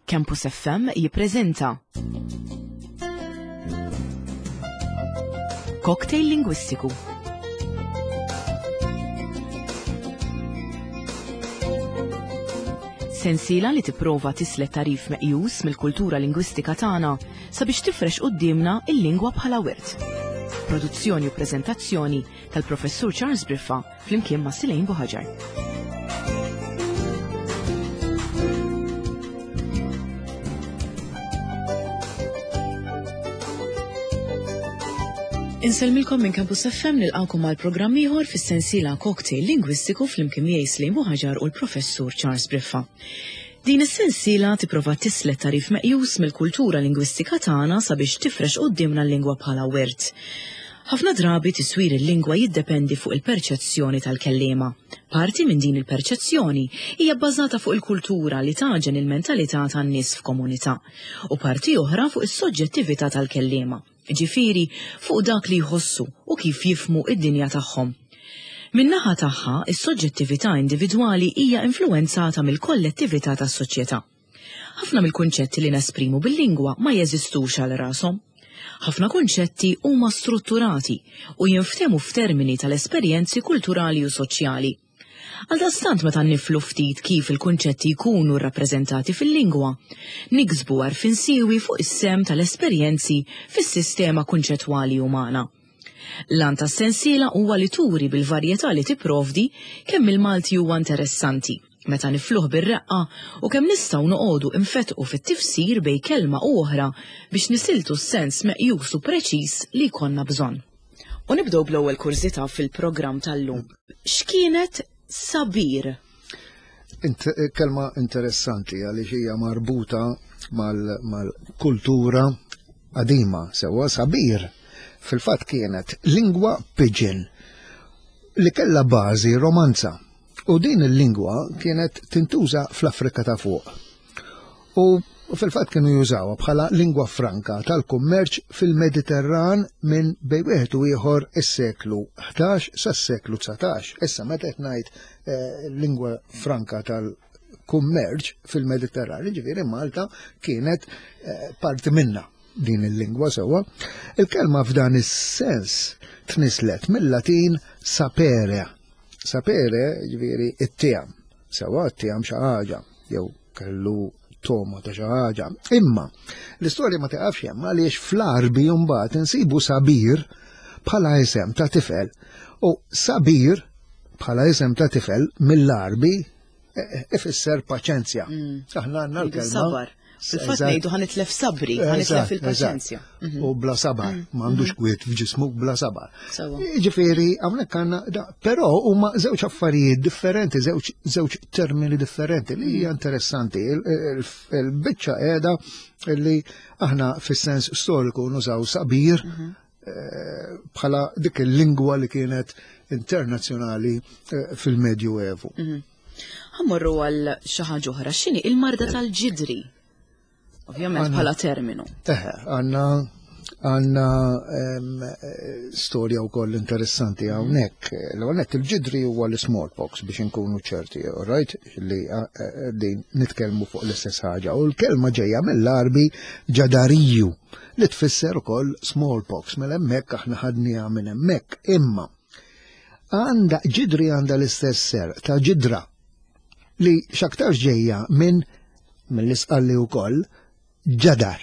Campus FM jippreżenta Cocktail Lingwistiku. Sensiela li tipprova tislet tarif meqjus mill-kultura lingwistika tagħna sabiex tifrex qudiemna il-lingwa bħala wirt. Produzzjoni u preżentazzjoni tal-Professur Charles Briffa flimkien ma' Silejn Buħaġar. Inselmilkom minn Campus FM nilqawkom għal programm ieħor fis-sensiela Cocktail Lingwistiku flimkien miegħi Silejn Buħaġar u l-Professur Charles Briffa. Din is-sensiela tipprova tislet tarif meqjus mill-kultura lingwistika tagħna sabiex tifrex qudiemna l-lingwa bħala wirt. Ħafna drabi tiswir il-lingwa jiddependi fuq il-perċezzjoni tal-kelliema. Parti minn din il-perċezzjoni hija bbażata fuq il-kultura li taġen il-mentalità tan-nies f'komunità u parti oħra fuq is-soġġettività tal-kelliema. Ġifieri fuq dak li jħossu u kif jifhmu id-dinja tagħhom. Min-naħa tagħha, is-soġġettività individwali hija influwenzata mill-kollettività tas-soċjetà. Ħafna mill-kunċetti li nesprimu bil-lingwa ma jeżistux għal rashom. Ħafna kunċetti huma strutturati u jinftehmu f'termini tal-esperjenzi kulturali u soċjali. Għaldastant meta nifhmu ftit kif il-kunċetti jkunu rrappreżentati fil-lingwa, niksbu għarfien siewi fuq is-sem tal-esperjenzi fis-sistema kunċettwali umana. L-għan tas-sensiela huwa li turi bil-varjetà li tipprovdi kemm il-Malti huwa interessanti, meta nifluh bir-reqqa u kemm nistgħu noqogħdu infettqu fit-tifsir bejn kelma u oħra biex nisiltu s-sens meqjus u preċiż li jkollna bżonn. U nibdew bl-ewwel kurżità fil-programm tal-lum. X'kienet sabir? Kelma interessanti għaliex hija marbuta mal-kultura qadima sewwa sabir. Fil-fatt kienet lingwa pidgin li kellha bażi romanza u din il-lingwa kienet tintuża fl-Afrika ta' fuq. U fil-fatt kienu jużawha bħala lingwa franka tal-kummerċ fil-Mediterran minn bejn wieħed u ieħor is-seklu 11 sas-seklu 19. Issa meta qed ngħid lingwa franka tal-kummerċ fil-Mediterran, ġifieri Malta kienet parti minnha din il-lingwa sewwa. Il-kelma f'dan is-sens tnislet mill-Latin sapere. Sapere ġifieri it-tiegħam. Sewwa it-tiegħam xi ħaġa jew kellu tomo ta' xi ħaġa. Imma l-istorja ma taqafx hemm għaliex fl-Arbi mbagħad insibu sabir bħala isem ta' tifel. U sabir bħala isem ta' tifel mill-Arbi ifisser paċenzja. Aħna għandna l-kelma. Fil-fatt ngħidu ħanitlef sabri, ħanitlef il-paċenzja. U bla sabar, m'għandux kwiet f'ġismu bla sabar. Ġifieri hawnhekk għandna però huma żewġ affarijiet differenti, żewġ termini differenti li hija interessanti. Il-biċċa qiegħda li aħna fis-sens storiku nużaw sabir bħala dik il-lingwa li kienet internazzjonali fil-Medju Evu. Ħammorru għal xi ħaġa oħra, x'inhi il-marda tal-ġidri? Ovvjament bħala terminu. Għandna storja wkoll interessanti hawnhekk. L-għonet il-ġidri huwa l-smallpox biex inkunu ċerti, right? Li din nitkellmu fuq l-istess ħaġa. U l-kelma ġejja mill-Arbi ġadariju li tfisser ukoll smallpox. Mela hemmhekk aħna ħadniha minn hemmhekk. Imma ġidri għandha l-istess ser ta' ġidra li x'aktar ġejja mill-isqalli wkoll ġadar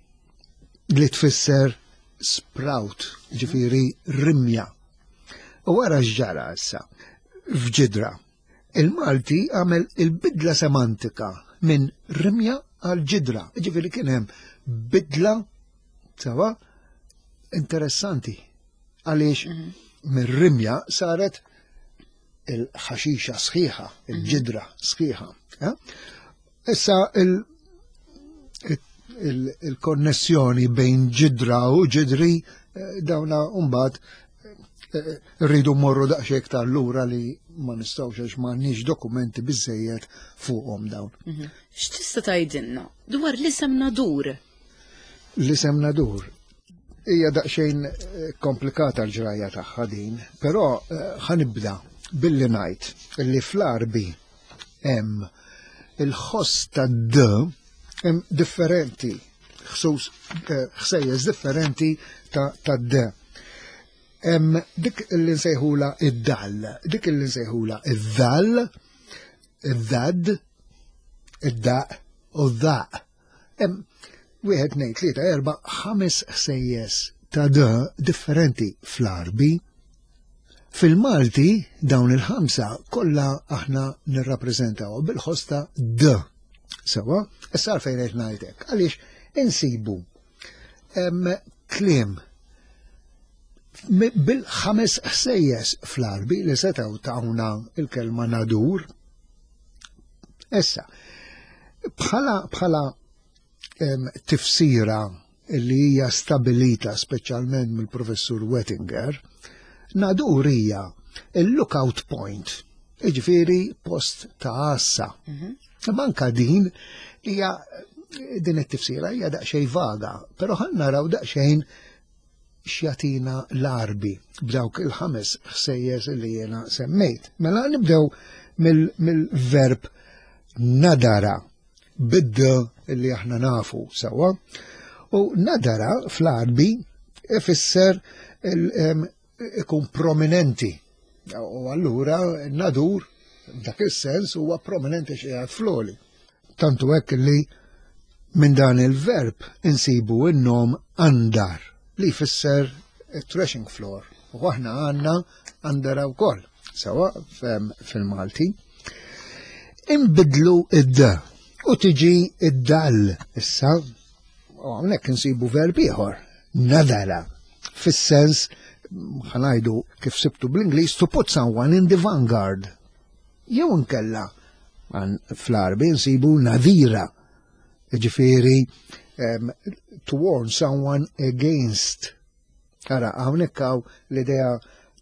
li tfisser sprout, ġifieri rimja. U wara x'ġara issa f'ġidra. Il-Malti għamel il-bidla semantika minn rimja għal ġidra. Ġifieri kien hemm bidla sawa interessanti għaliex minn rimja saret il-ħaxixa sħiħa, il-ġidra sħiħa. Issa il-konnessjoni bejn ġidra u ġidri dawna mbagħad rridu mmorru daqsxejn iktar lura li ma nistgħux għax m'għandniex dokumenti biżżejjed fuqhom dawn. X'tista' tgħidilna dwar l-isem Nadur? L-isem Nadur hija daqsxejn komplikata l-ġrajja tagħha din, però ħanibda billi ngħid li fl-Arbi hemm il-ħoss tad-d differenti, ħsejjes differenti ta' d. Dik li nsejħula id-dall, dik li nsejħula id-dall, id-dad, id-daq u d-daq. Wieħed, ngħid, tlieta, erba', 5 ħsejjes ta' d differenti fl-Arbi. Fil-Malti dawn il-5 kollha aħna nirrappreżentaw bil-ħosta d. Sewa, issa fejn qed ngħidlek, għaliex insibu kliem bil-5 ħsejjes fl-Arbi li setgħu tawna il-kelma nadur. Issa, bħala tifsira li hija stabilita speċjalment mill-professur Wettinger, nadur hija il-lookout point, jiġifieri post ta' assa. Manka din hija din it-tifsira hija daqsxejn vaga, però ħan naraw daqsxejn x'jatina l-Arbi b'dawk il-5 ħsejjes li jiena semmejt. Mela nibdew mill-verb nadara bid li aħna nafu sewwa. U nadara fl-Arbi ifisser ikun prominenti. U allura nadur dak is-sens huwa prominenti xi qiegħed floli. Tantu hekk li minn dan il-verb insibu n-nom andar li jfisser threshing floor. U aħna għandna andara wkoll sewwa fil-Malti. Inbidlu id-d u tiġi id-dall issa, u hawnhekk insibu verb ieħor, nadara, fis-sens ħanajdu kif sibtu bl-Ingliż to put someone in the vanguard. Jew inkella fl-Arbi nsibu nadira, jiġifieri to warn someone against. Ara hawnhekk hawn l-idea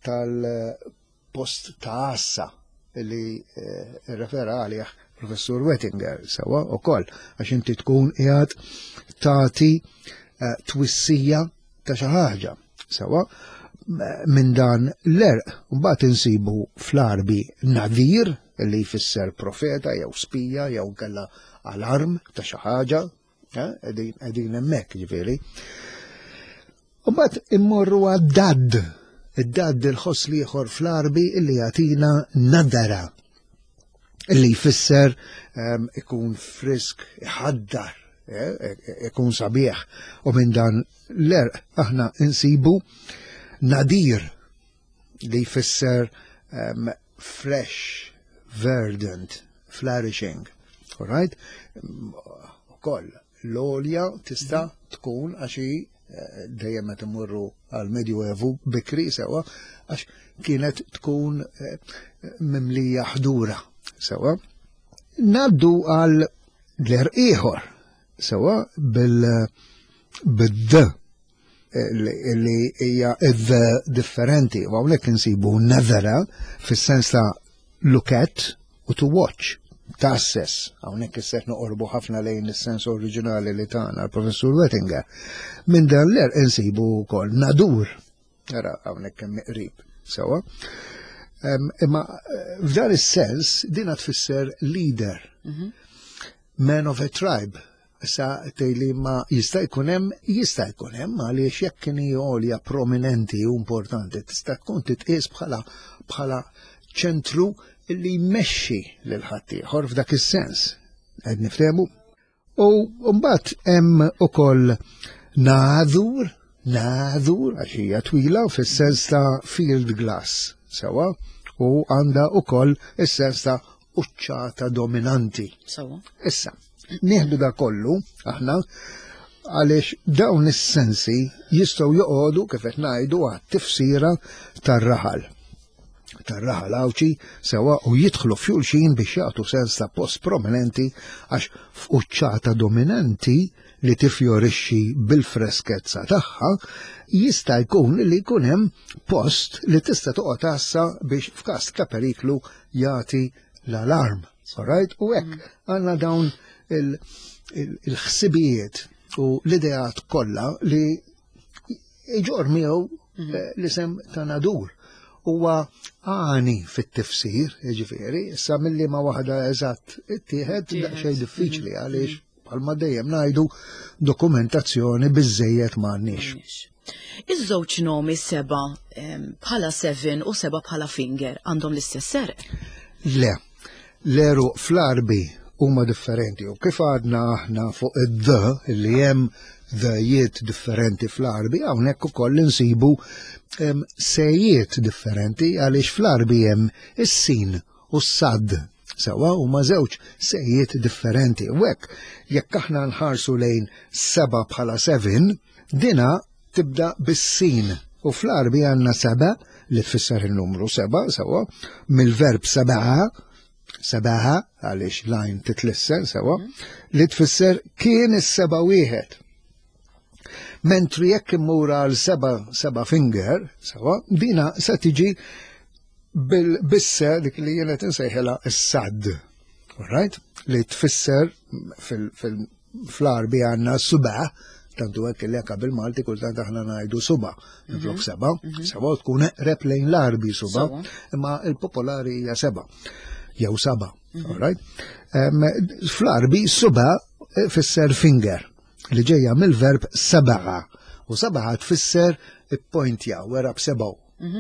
tal-post ta' assa li refera għalih professur Wettinger sewwa wkoll għax inti tkun qiegħed tagħti twissija ta' xi ħaġa sewwa minn dan l-erq. Mbagħad insibu fl-Arbi nadir li jfisser profeta jew spija jew kellha alarm ta' xi ħaġa, qegħdin hemmhekk ġifieri. U mbagħad immorru għad-dad. Id-dad il-ħoss li ieħor fl-Arbi illi jagħtina nadara illi jfisser ikun frisk, iħaddar, ikun sabiħ. U minn dan l-erq aħna insibu nadir li jfisser fresh, verdant, flourishing. All right? Ukoll l-olja tista' tkun għaxi dejjem meta imorru għal Medjuevu bikri sewwa għax kienet tkun mimlija ħdura sewwa. Ngħaddu għal l-erq ieħor sewwa bid-d li hija id differenti u hawnhekk insibu nadara fis-sens ta' look at u to watch. Tassess, hawnhekk isser noqorbu ħafna lejn is-sens oriġinali li tagħna l-professur Wettinger. Minn dan l-erq insibu wkoll nadur. Ara hawnhekk hemm qrib sewwa. Imma f'dan is-sens din tfisser leader, man of a tribe. Issa tgħidli ma jista' jkun hemm għaliex jekk kien għolja prominenti u importanti tista' tkun titqies bħala ċentru illi jmexxi lil ħaddieħor f'dak is-sens. Qed nifhmu? U mbagħad hemm ukoll nadur għax hija twila fis-sens ta' field glass sewwa u għandha ukoll is-sens ta' quċċata dominanti. Issa, nieħdu da kollu aħna għaliex dawn is-sensi jistgħu joqogħdu kif qed ngħidu għat-tifsira tar-raħal. Tar-raħal għawċi sewa u jidħlu f'xulxin biex jagħtu sens ta' post prominenti għax f'quċċata dominanti li tifjorixxi bil-freskezza tagħha jista' jkun li jkun hemm post li tista' toqgħod tassa biex f'każ ta' periklu jagħti l-alarm. Alright? U hekk għandna dawn il-ħsibijiet u l-ideat kollha li iġor miegħu l-isem ta' nadur. Huwa għani fit-tifsir, jiġifieri, issa milli ma waħda eżatt ittieħed daqsxejn diffiċli għaliex bħalma dejjem ngħidu dokumentazzjoni biżejjed m'għandniex. Iż-żewġ nomi 7 bħala 7 u 7 bħala finger għandhom l-istess serq? Le, l-eru fl-arbi huma differenti u kif għadna aħna fuq id-the li hemm the-jiet differenti fl-arbi, hawnhekk ukoll insibu sejjiet differenti għaliex fl-arbi hemm is-sin u s-sad. Sewa huma żewġ sejjiet differenti. U hekk jekk aħna nħarsu lejn 7 bħala 7, dina tibda bis-sin u fl-arbi għandna 7 li tfisser il-numru 7 sewa mill-verb sabaha għaliex lajn titlisser sewa li tfisser kien is-seba' wieħed. Mentri jekk immur għal 7 finger, sewa, dina se tiġi bil-bissa dik li jiena tinsejħela s-sad. Alright? Li tfisser fl-arbi għandna suba, tantu hekk li hekk bil-Malti kultant aħna ngħidu suba, flok 7, sewa tkun eqreb lejn l-arbi suba, imma il-popolari hija 7. Jew 7, alright? Fl-arbi suba fisser finger li ġejja mill-verb sabaħa u sabaħa tfisser ippointja wera b'sebgħu.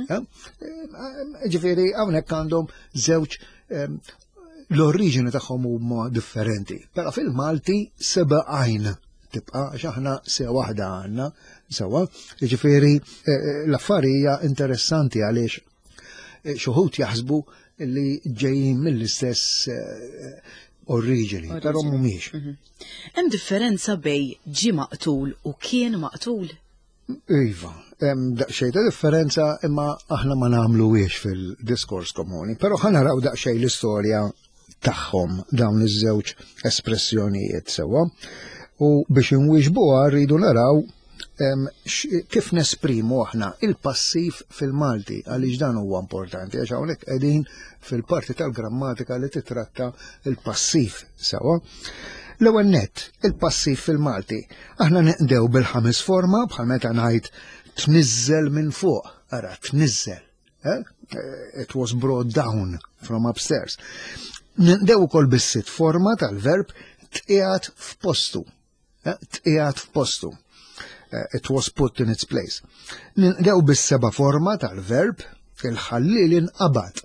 Ġifieri hawnhekk għandhom żewġ l-oriġini tagħhom huma differenti. Però fil-Malti seba' għajn tibqa' għax aħna se waħda għandna sewwa. Ġifieri l-affarija interessanti għaliex xi wħud jaħsbu li ġejjin mill-istess oriġini, però mhumiex. Hemm differenza bej ġi maqtul u kien maqtul? Iva, hemm daqsxejn ta' differenza imma aħna ma nagħmluhiex fil-diskors komuni, però ħanaraw daqsxejn l-istorja tagħhom dawn iż-żewġ espressjonijiet sewwa. U biex inwieġbuha rridu naraw kif nesprimu aħna il-passiv fil-Malti għaliex dan huwa importanti għax hawnhekk qegħdin fil-parti tal-grammatika li titratta il-passiv sewa. L-ewwel nett, il-passiv fil-Malti. Aħna neqdew bil-5 forma bħal meta ngħid tniżżel minn fuq, ara tniżżel. It was brought down from upstairs. Neqdew ukoll bis-6 forma tal-verb tqiegħed f'postu. Tqiegħed f'postu. It was put in its place. Nindew bis-7 forma tal-verb il-ħallil inqabad.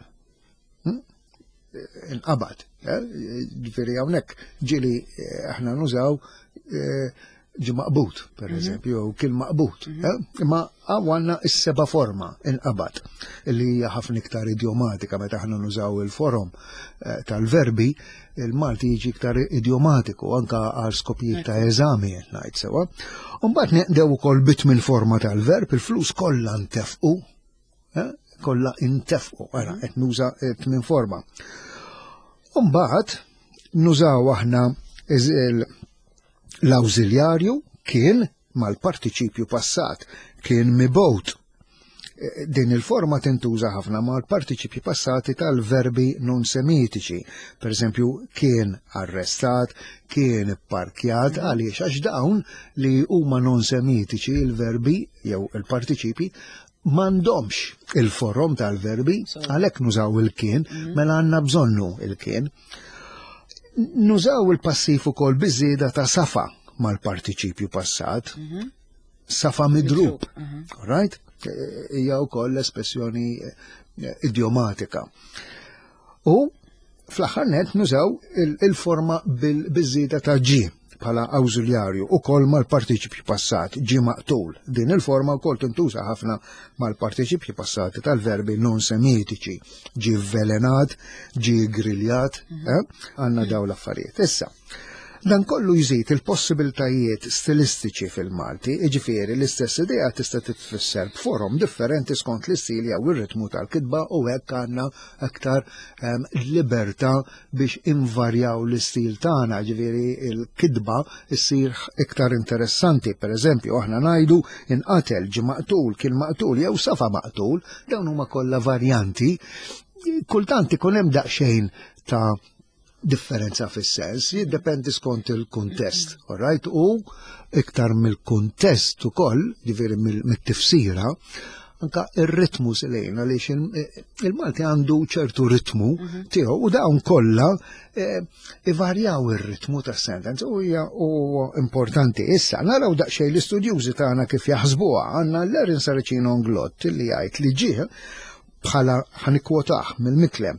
Inqabad. Ġifieri hawnhekk ġieli aħna nużaw ġi maqbut, per eżempju, jew kien maqbut. Imma għandna s-7 forma inqabad li hija ħafna iktar idiomatika meta aħna nużaw il-forom tal-verbi, il-Malti jiġi iktar idiomatiku anke għal skopijiet ta' eżami qed ngħid sewwa. Mbagħad neqdew ukoll bit-8 forma tal-verb, il-flus kollha ntefqu, kollha intefqu, ara qed nuża 8 forma. Mbagħad nużaw aħna l-awżiljarju kien mal-partiċipju passat, kien mibgħut. Din il-forma tintuża ħafna mal-partiċipji passati tal-verbi non semitiċi. Per eżempju, kien arrestat, kien parkjat, għaliex għax dawn li huma non semitiċi il-verbi jew il-partiċipji m'għandhomx il-forom tal-verbi, għalhekk nużaw il-kien, mela għandna bżonnu il-kien. Nużaw il-passiv ukoll biżieda ta' safa mal-partiċipju passat, safa midrub, right? Hija wkoll espressjoni idiomatika. U fl-aħħar nett nużaw il-forma bil-żieda ta' ġi bħala awżiljarju ukoll mal-partiċipji passati, ġi maqtul. Din il-forma wkoll tintuża ħafna mal-partiċipji passati tal-verbi non semitiċi, ġi vvelenat, ġi griljat, għandna dawn l-affarijiet. Issa, dan kollu jżid il-possibiltajiet stilistiċi fil-Malti, jiġifieri l-istess idea tista' titfisser b'forom differenti skont l-istil jew ir-ritmu tal-kitba u hekk għandna aktar libertà biex invarjaw l-istil tagħna, ġifieri l-kitba issir iktar interessanti. Pereżempju aħna ngħidu inqatel, ġie maqtul, kien maqtul jew safa maqtul, dawn huma kollha varjanti. Kultant ikun hemm daqsxejn ta' differenza fis-sens, jiddependi skont il-kuntest, alright? U iktar mill-kuntest ukoll, ġifieri mit-tifsira, anka ir-ritmu silejn għaliex il-Malti għandu ċertu ritmu tiegħu u dawn kollha ivarjaw ir-ritmu tas-sentenza u importanti. Issa naraw daqsxejn l-istudjużi tagħna kif jaħsbuha għandna l-Lawrence Archinonglot li jgħid li ġie bħala ħanikwotah mill-Miklem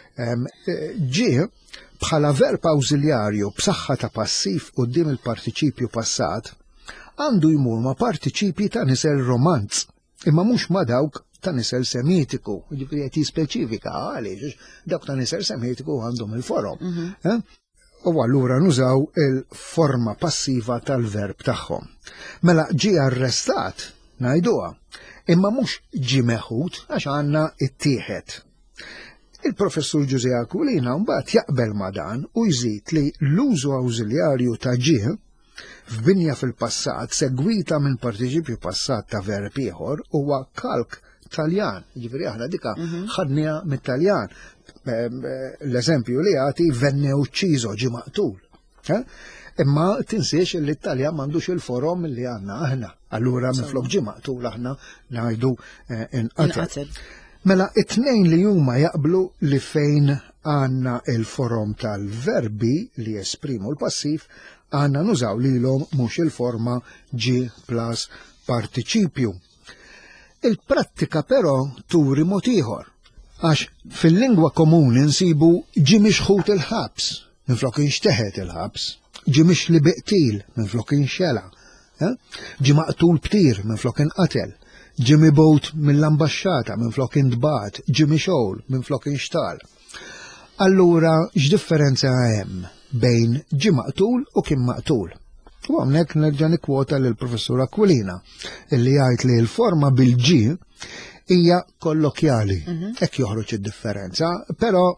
ġie bħala verb awżiljarju b'saħħa ta' passiv quddiem il-partiċipju passat għandu jmur ma' partiċipji ta' nisel romanz, imma mhux ma' dawk ta' nisel semitiku, ġifieri qed jispeċifika għaliex dawk ta' nisel semitiku għandhom il-forom. U allura nużaw il-forma passiva tal-verb tagħhom. Mela ġie arrestat ngħiduha, imma mhux ġie meħud għax għandna ttieħed. Il-professur Giuse Aquilina mbagħad jaqbel ma' dan u jżid li l-użu awżiljarju ta' ġie f'binja fil-passat segwita minn partiċipju passat ta' verb ieħor huwa kalk Taljan. Ġifieri aħna dika ħadniha mit-Taljan. L-eżempju li għati venne ucciso ġie maqtul. Imma tinsiex li t-Taljan m'għandux il-forom li għandna aħna. Allura minflok ġie maqtul aħna ngħidu inqatel. Mela it-tnejn li huma jaqblu li fejn għandna il-forom tal-verbi li esprimu l-passiv għandna nużaw lilhom mhux il-forma ġie plus partiċipju. Il-prattika però turi mod ieħor għax fil-lingwa komuni nsibu ġie mixħut il-ħabs minflok inxteħed il-ħabs, ġie mixli biqtil minflok inxela, ġie maqtul btir minflok inqatel, ġie mibgħut mill-ambaxxata minflok intbagħat, ġie mixgħol minflok inxtal. Allura x'differenza hemm bejn ġie maqtul u kien maqtul? U hawnhekk nerġa' nikkwota lill-Professur Aquilina illi jgħid li l-forma bil-ġie hija kollokjali. Hekk joħroġ id-differenza, però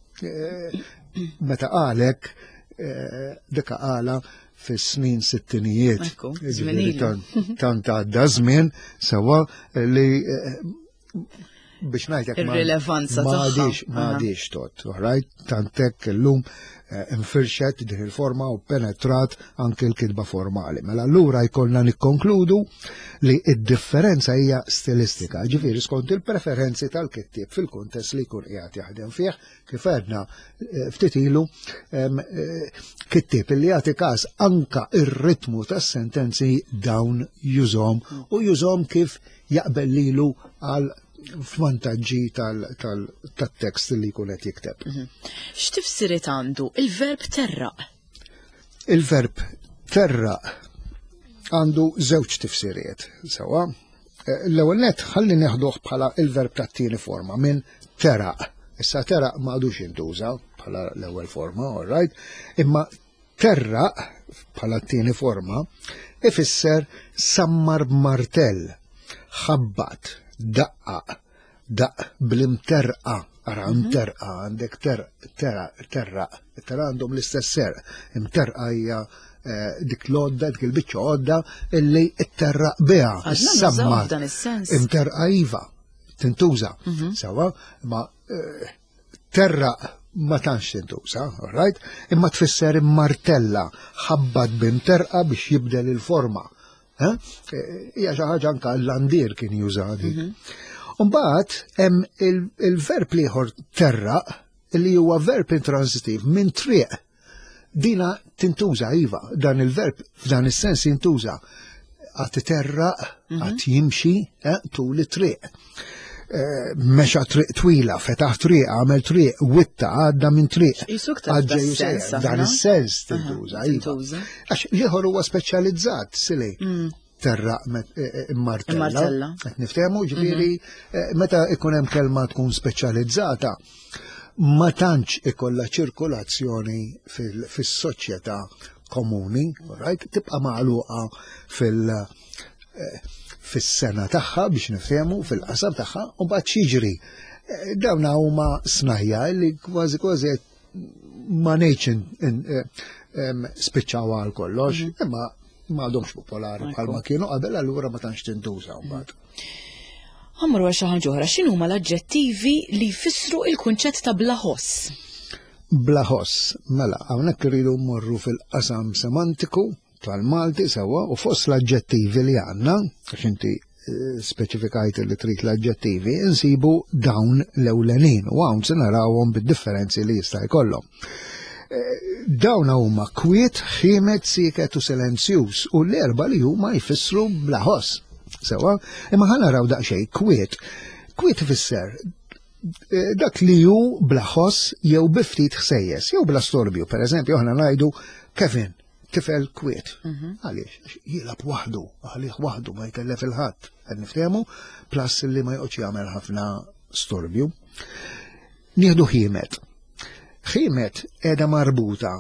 meta qalek dika qala fis-snin sittinijiet. Tant għadda żmien sewa li biex ngħidlek ir-rilevanza m'għadix tot, tant hekk illum infirxet din il-forma u penetrat anke l-kitba formali. Mela allura jkollna nikkonkludu li d-differenza hija stilistika, ġifieri skont il-preferenzi tal-kittieb fil-kuntest li jkun qiegħed jaħdem fih, kif għedna ftit ilu kittieb li jagħti każ anke ir-ritmu tas-sentenzi dawn jużhom u jużhom kif jaqbel lilu għal f'vantaġġi tat-tekst li jkun qed jikteb. X'tifsiriet għandu il-verb terraq? Il-verb terraq għandu żewġ tifsiriet sewwa. L-ewwel nett ħalli neħduh bħala il-verb tat-tieni forma minn teraq. Issa teraq m'għadux jintuża bħala l-ewwel forma, all right? Imma terraq bħala t-tieni forma ifisser sammar b'martell, ħabbat, daqqa bl-imterqa, ara imterqa għandek terra għandhom l-istess ser, imterqa hija dik l-odda, dik il-biċċa odda illi terra biha, s-samma, imterqa iva, tintuża, sewa, ma terra ma tantx tintuża, all right? Imma tfisser immartella, ħabbat b'imterqa biex jibdel il-forma. Hija xi ħaġa anke l-landier kien jużadi. Mbagħad hemm il-verb ieħor terraq li huwa verb intransitiv minn triq. Dina tintuża iva, dan il-verb f'dan is-sens jintuża għad terraq, għad jimxi tul it-triq. Mexa triq twila, fetaħ triq, għamel triq, witta, għadda minn triq. Dan is-sens tintuża. Għax ieħor huwa speċjalizzat, sili. Terra immartella. Qed niftehmu ġifieri meta ikun hemm kelma tkun speċjalizzata ma tantx ikollha ċirkolazzjoni fis-soċjetà komuni, right? Tibqa' magħluqa fis-sena tagħha biex niftehmu fil-qasam tagħha u mbagħad xiġri. Dawn huma snajja li kważi ma ngħidx spiċċaw għal kollox, imma m'għadhomx popolari bħalma kienu qabel allura ma tantx tintuża mbagħad. Ħammru għal xi ħaġa oħra, x'inhuma l-aġġettivi li jfissru l-kunċett ta' blaħoss? Blaħoss, mela hawnhekk iridu mmorru fil-qasam semantiku tal-Malti sewwa u fost l-aġġettivi li għandna, għax inti speċifikajt li trid l-aġġettivi, insibu dawn l-ewlenin u hawn se narawhom bid-differenzi li jista' jkollhom. Dawn huma kwiet, ħiemet, siket u silenzjuż u l-erba' li huma jfissru bla ħoss. Sewa, imma ħa naraw daqsxejn kwiet. Kwiet ifisser dak li hu bla ħoss jew bi ftit ħsejjes, jew bla storbju. Pereżempju aħna ngħidu Kevin, tifel kwiet. Għaliex, jilab waħdu, għalih waħdu ma jkellef il-ħadd. Qed niftehmu, plus li ma joqgħodx jagħmel ħafna storbju. Nieħdu ħiemet. Ħiemet qiegħda marbuta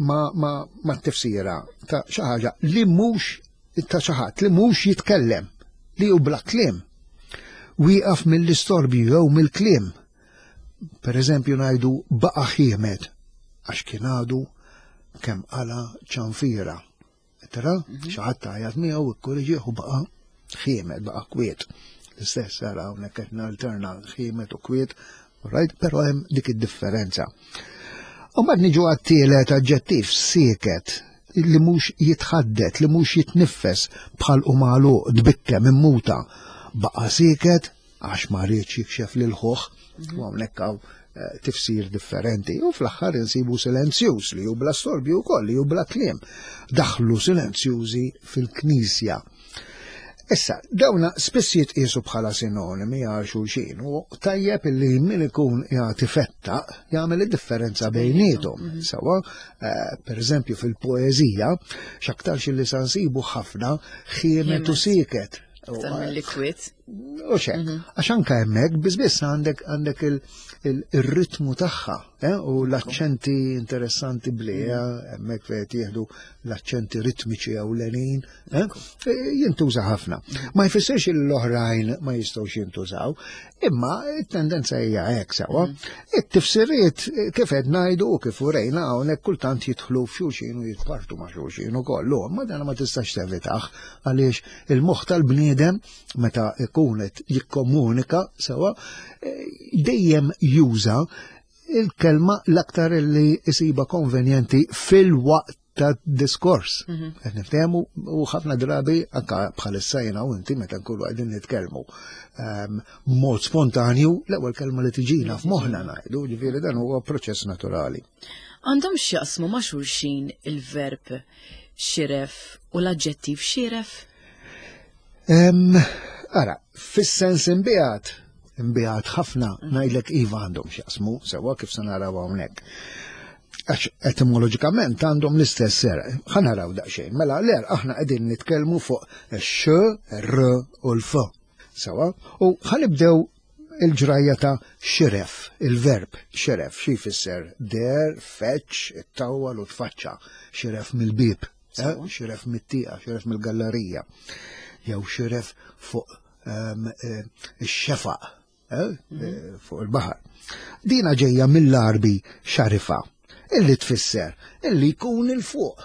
ma' tifsira ta' xi ħaġa li mhux ta' xi ħadd li mhux jitkellem, li hu bla kliem. Wieqaf mill-istorbju jew mill-kliem. Pereżempju ngħidu baqa' ħiemet għax kien għadu kemm qala ċanfira. Tara, xi ħadd tgħajjad miegħu ikkorriġih u baqa' ħiemet, baqa' kwiet. L-istess ara hawnhekk qed nalterna ħiemet u kwiet, però hemm dik id-differenza. U mbagħad niġu għat-tielet aġġettiv sieket li mhux jitħaddet, li mhux jitniffes bħal u magħluq dbikkem immuta. Baqa' sieket għax ma rridx jikxef lil ħoħ u hawnhekk hawn tifsir differenti. U fl-aħħar insibu silenzjuż li hu bla storbju wkoll li hu bla kliem. Daħlu silenzjużi fil-Knisja. Issa, dawna spiss jitqisu bħala sinonimi għal xulxin u tajjeb illi min ikun jagħti fettaq jagħmel id-differenza bejniethom. Sewa, pereżempju fil-poeżija x'aktarx illi se nsibu ħafna ħiemet u sieket. Liquid. U xek, għax anke hemmhekk biss għandek il-ritmu tagħha u l-aċċenti interessanti bliha hemmhekk fejn jieħdu l-aċċenti ritmiċi ewlenin, jintuża ħafna. Ma jfissirx l-oħrajn ma jistgħux jintużaw, imma t-tendenza hija hekk sewa. It-tifsiriet kif qed ngħidu u kif urejna hawnhekk kultant jidħlu f'xulxin u jitpartu ma' xulxin ukoll. Ma dan ma tistax tevitaħ għaliex il-moħħ tal-bniedem meta ikun qed jikkomunika sewa dejjem juża il-kelma l-aktar li jisiba konvenjenti fil-waqt ta' diskors. Qed niftehmu u ħafna drabi anke bħalissa jiena u inti meta nkunu qegħdin nitkellmu mod spontanju l-ewwel kelma li tiġina f'moħħna ngħidu, ġifieri dan huwa proċess naturali. Għandhom x'jaqsmu ma' xulxin il-verb xiref u l-aġġettiv xieref? Ara, fis-sens imbigħat ħafna ngħidlek iva għandhom x'jaqsmu sewwa kif se naraw hawnhekk. Għax etimoloġikament għandhom l-istess ser. Ħa naraw daqsxejn. Mela l-er aħna qegħdin nitkellmu fuq ix-x, r u l-f. Sewwa, u ħanibdew il-ġrajja ta' xiref, il-verb xiref, xi jfisser der, feċ, ittawwal u tfaċċa, xiref mill-bib, xiref mit-tieqa, xiref mill-gallerija, jew xiref fuq ix-xefaq. Fuq il-baħar. Dina ġejja mill-arbi xarifa, illi tfisser, illi jkun il-fuq.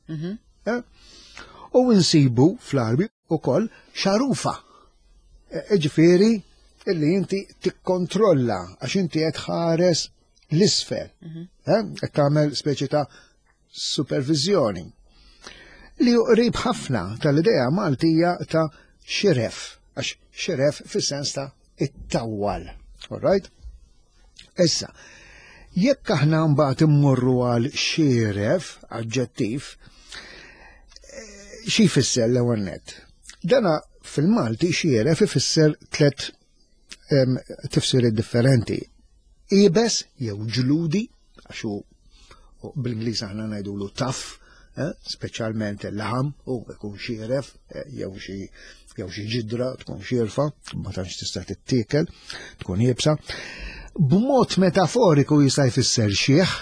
U nsibu fl-arbi ukoll xarufa. Ġifieri illi inti tikkontrolla għax inti qed ħares l-isfel. Qed tagħmel speċi ta' supervizjoni. Li qrib ħafna tal-idea Maltija ta' xiref, għax xiref fis-sens ta' it-tawwal. All right? Issa, jekk aħna mbagħad immorru għal xieref, aġġettiv, xi jfisser l-ewwel nett? Dana fil-Malti xieref ifisser tliet tifsiriet differenti. Ibes jew ġludi, għax bil-Ingliż aħna ngħidulu tough, speċjalment il-laħam u jkun xieref jew xi ġidra tkun xierfa, ma tantx tista' tittiekel, tkun jibsa. B'mod metaforiku jista' jfisser xieħ,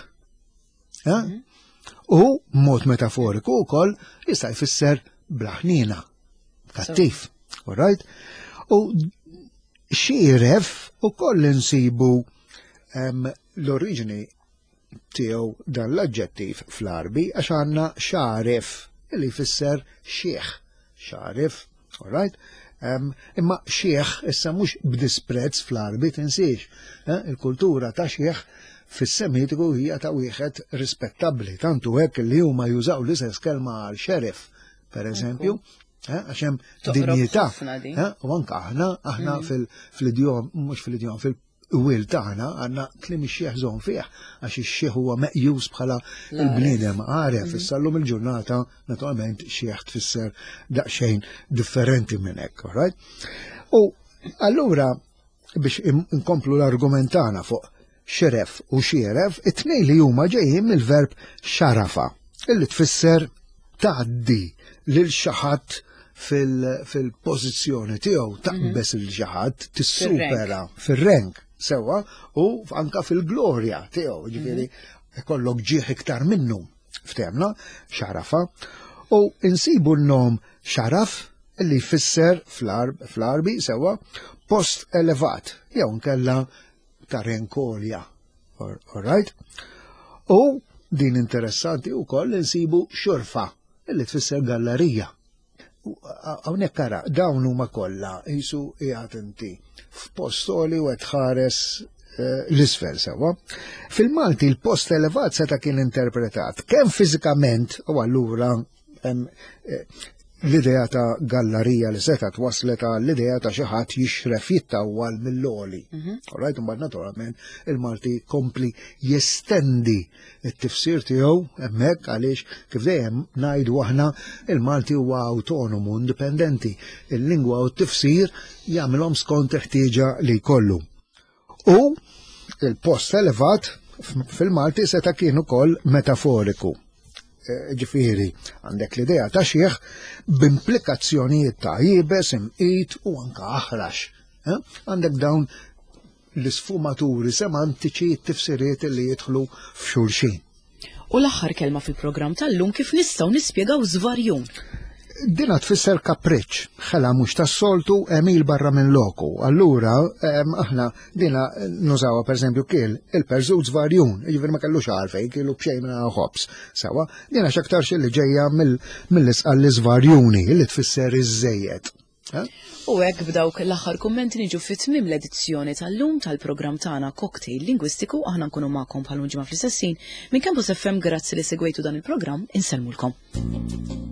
u b'mod metaforiku wkoll jista' jfisser blaħnina, kattif, all right? U xieref ukoll insibu l-oriġini tiegħu dan l-aġġettiv fl-arbi għax għandna xaref li jfisser xieħ, xaref. All right? Imma xieħ issa mhux b'disprezz fl-arbi tinsiex. Il-kultura ta' xieħ fis-semitiku hija ta' wieħed rispettabbli, tantu hekk li huma jużaw l-istess kelma għal xerif, pereżempju, Għax hemm Toqrob dinjità. ħafna di. U anke aħna fil-idjom, mhux fil-idjom, fil-wil tagħna għandna kliem ix-xieħ żon fih, għax ix-xieħ huwa meqjus bħala l-bniedem għaref. Issa llum il-ġurnata naturalment xieħ tfisser daqsxejn differenti minn hekk, all right? U allura biex inkomplu l-argument tagħna fuq xeref u xieref, it-tnejn li huma ġejjin mill-verb xarafa, illi tfisser tgħaddi lil xi ħadd fil-pożizzjoni tiegħu taqbes il xi ħadd tissupera fir-rank sewwa u anke fil-glorja tiegħu, ġifieri ikollok ġieħ iktar minnu. Ftemna, xarafa, u insibu n-nom xaraf illi jfisser fl-arbi sewwa post elevat, jew nkella ta' renkolja. All right? U din interessanti wkoll insibu xurfa, illi tfisser gallerija. Hawnhekk ara dawn huma kollha jisu qiegħed inti f'postoli u qed tħares l-isfel sewwa. Fil-Malti l-post elevat seta' kien interpretat kemm fiżikament u allura l-idea ta' gallerija li seta' twaslet l-idea ta' xi ħadd jixref jittawwal mill-oli. Alright, imbagħad naturalment il-Malti kompli jestendi t-tifsir tiegħu hemmhekk għaliex kif dejjem ngħidu aħna il-Malti huwa awtonomu indipendenti. Il-lingwa u t-tifsir jagħmilhom skont ħtieġa li jkollu. U il-post elevat fil-Malti seta' kien ukoll metaforiku. Ġifieri għandek l-idea ta' xieħ b'implikazzjonijiet ta' jibes, imqit u anke aħrax. Għandek dawn l-isfumaturi semantiċi t-tifsiriet li jidħlu f'xulxin. U l-aħħar kelma fil-programm tal-lum kif nistgħu nispjegaw żvarjun. Dina tfisser kapriċ, ħela mhux tas-soltu emil barra minn loku. Allura aħna dina nużawha pereżempju kiel il-perżut żvarjun, jiġifieri ma kellux għalfejn kielu b'xejn minn ħobs. Sewwa, dina x'aktarx li ġejja mill-isqal żvarjuni li tfisser iż-żejjed. U hekk b'dawk l-aħħar kummenti niġu fit-tmiem l-edizzjoni tal-lum tal-programm tagħna Cocktail Lingwistiku, aħna nkunu magħkom bħal ġimgħa fl-istessin minn Campus FM. Grazzi li segwejtu dan il-programm, insellmulkom.